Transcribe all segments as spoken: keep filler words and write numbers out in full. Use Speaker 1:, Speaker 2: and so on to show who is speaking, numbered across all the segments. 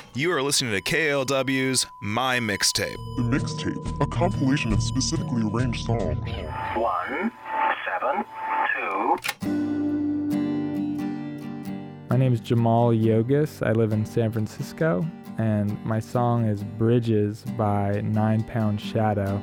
Speaker 1: You are listening to K L W's My Mixtape.
Speaker 2: The Mixtape, a compilation of specifically arranged songs.
Speaker 3: One, seven, two.
Speaker 4: My name is Jamal Yogus. I live in San Francisco, and my song is Bridges by Nine Pound Shadow.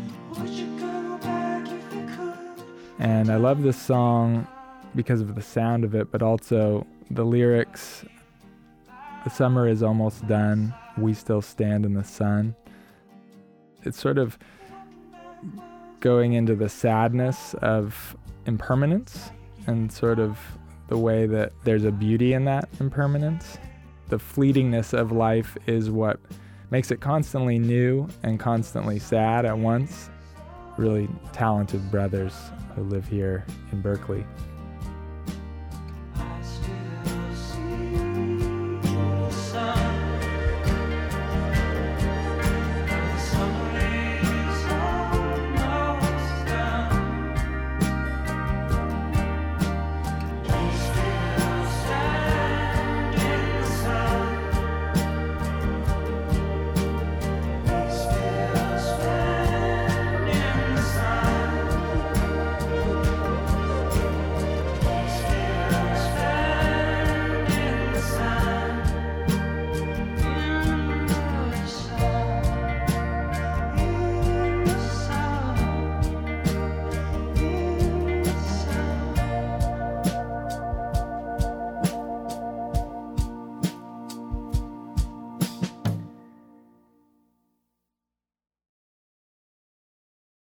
Speaker 4: And I love this song because of the sound of it, but also the lyrics. The summer is almost done, we still stand in the sun. It's sort of going into the sadness of impermanence and sort of the way that there's a beauty in that impermanence. The fleetingness of life is what makes it constantly new and constantly sad at once. Really talented brothers who live here in Berkeley.